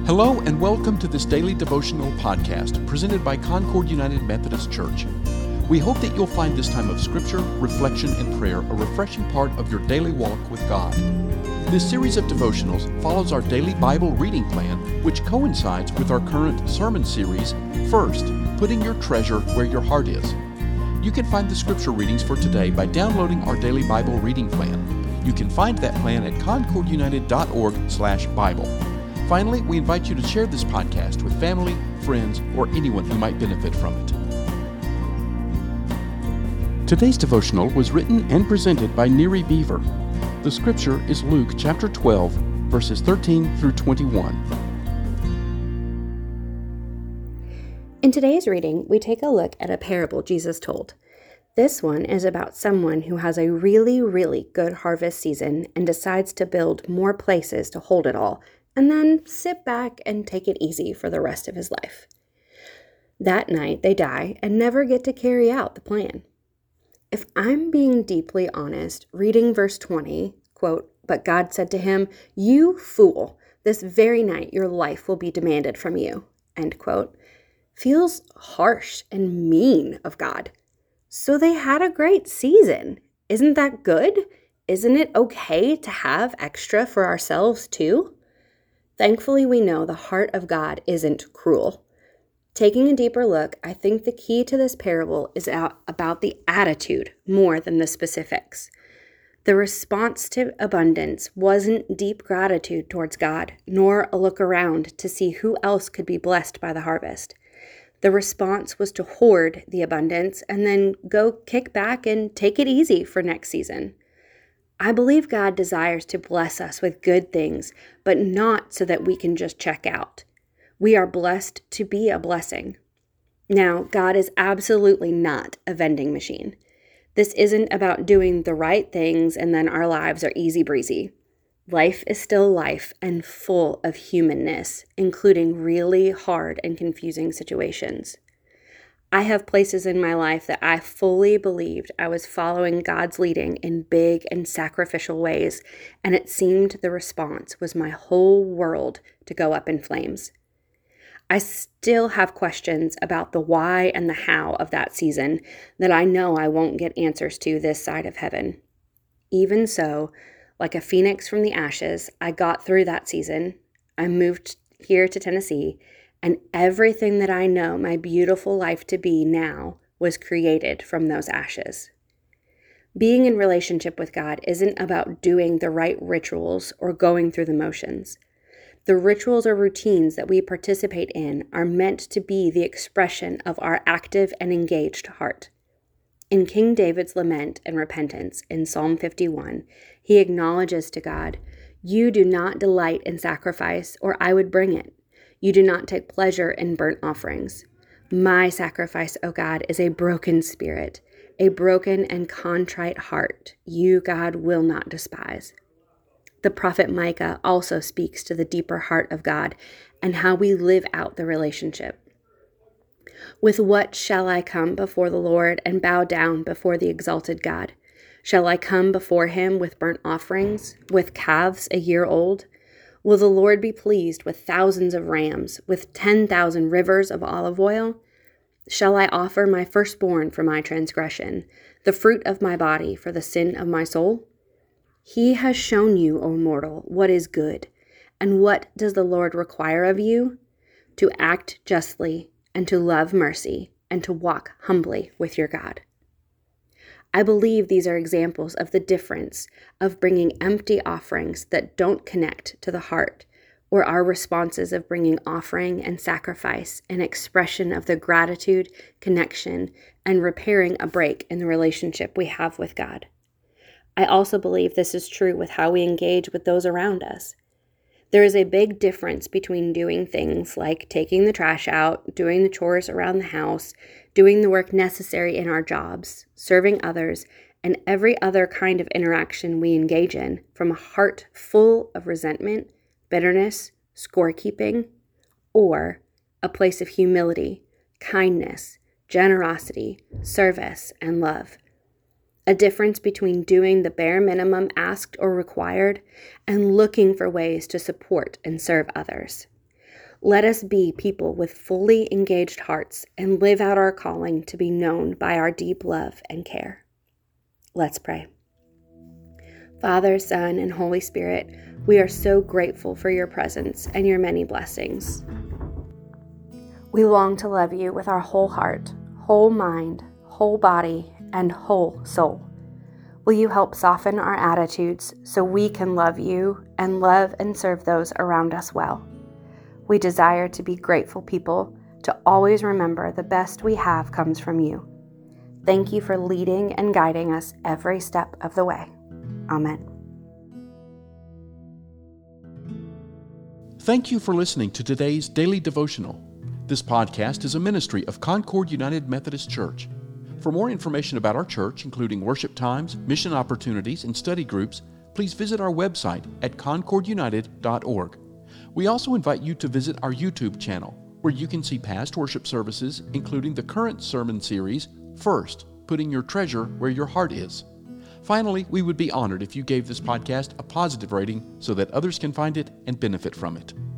Hello and welcome to this daily devotional podcast presented by Concord United Methodist Church. We hope that you'll find this time of scripture, reflection, and prayer a refreshing part of your daily walk with God. This series of devotionals follows our daily Bible reading plan, which coincides with our current sermon series, First, Putting Your Treasure Where Your Heart Is. You can find the scripture readings for today by downloading our daily Bible reading plan. You can find that plan at concordunited.org/Bible. Finally, we invite you to share this podcast with family, friends, or anyone who might benefit from it. Today's devotional was written and presented by Neri Beaver. The scripture is Luke chapter 12, verses 13 through 21. In today's reading, we take a look at a parable Jesus told. This one is about someone who has a really good harvest season and decides to build more places to hold it all, and then sit back and take it easy for the rest of his life. That night, they die and never get to carry out the plan. If I'm being deeply honest, reading verse 20, quote, "But God said to him, 'You fool, this very night your life will be demanded from you,' end quote, feels harsh and mean of God. So they had a great season. Isn't that good? Isn't it okay to have extra for ourselves too? Thankfully, we know the heart of God isn't cruel. Taking a deeper look, I think the key to this parable is about the attitude more than the specifics. The response to abundance wasn't deep gratitude towards God, nor a look around to see who else could be blessed by the harvest. The response was to hoard the abundance and then go kick back and take it easy for next season. I believe God desires to bless us with good things, but not so that we can just check out. We are blessed to be a blessing. Now, God is absolutely not a vending machine. This isn't about doing the right things and then our lives are easy breezy. Life is still life and full of humanness, including really hard and confusing situations. I have places in my life that I fully believed I was following God's leading in big and sacrificial ways, and it seemed the response was my whole world to go up in flames. I still have questions about the why and the how of that season that I know I won't get answers to this side of heaven. Even so, like a phoenix from the ashes, I got through that season. I moved here to Tennessee, and everything that I know my beautiful life to be now was created from those ashes. Being in relationship with God isn't about doing the right rituals or going through the motions. The rituals or routines that we participate in are meant to be the expression of our active and engaged heart. In King David's lament and repentance in Psalm 51, he acknowledges to God, "You do not delight in sacrifice, or I would bring it. You do not take pleasure in burnt offerings. My sacrifice, O God, is a broken spirit, a broken and contrite heart. You, God, will not despise." The prophet Micah also speaks to the deeper heart of God and how we live out the relationship. "With what shall I come before the Lord and bow down before the exalted God? Shall I come before him with burnt offerings, with calves a year old? Will the Lord be pleased with thousands of rams, with 10,000 rivers of olive oil? Shall I offer my firstborn for my transgression, the fruit of my body for the sin of my soul? He has shown you, O mortal, what is good. And what does the Lord require of you? To act justly, and to love mercy, and to walk humbly with your God." I believe these are examples of the difference of bringing empty offerings that don't connect to the heart, or our responses of bringing offering and sacrifice, an expression of the gratitude, connection, and repairing a break in the relationship we have with God. I also believe this is true with how we engage with those around us. There is a big difference between doing things like taking the trash out, doing the chores around the house, doing the work necessary in our jobs, serving others, and every other kind of interaction we engage in from a heart full of resentment, bitterness, scorekeeping, or a place of humility, kindness, generosity, service, and love. A difference between doing the bare minimum asked or required and looking for ways to support and serve others. Let us be people with fully engaged hearts and live out our calling to be known by our deep love and care. Let's pray. Father, Son, and Holy Spirit, we are so grateful for your presence and your many blessings. We long to love you with our whole heart, whole mind, whole body, and whole soul. Will you help soften our attitudes so we can love you and love and serve those around us well? We desire to be grateful people, to always remember the best we have comes from you. Thank you for leading and guiding us every step of the way. Amen. Thank you for listening to today's daily devotional. This podcast is a ministry of Concord United Methodist Church. For more information about our church, including worship times, mission opportunities, and study groups, please visit our website at concordunited.org. We also invite you to visit our YouTube channel, where you can see past worship services, including the current sermon series, First, Putting Your Treasure Where Your Heart Is. Finally, we would be honored if you gave this podcast a positive rating so that others can find it and benefit from it.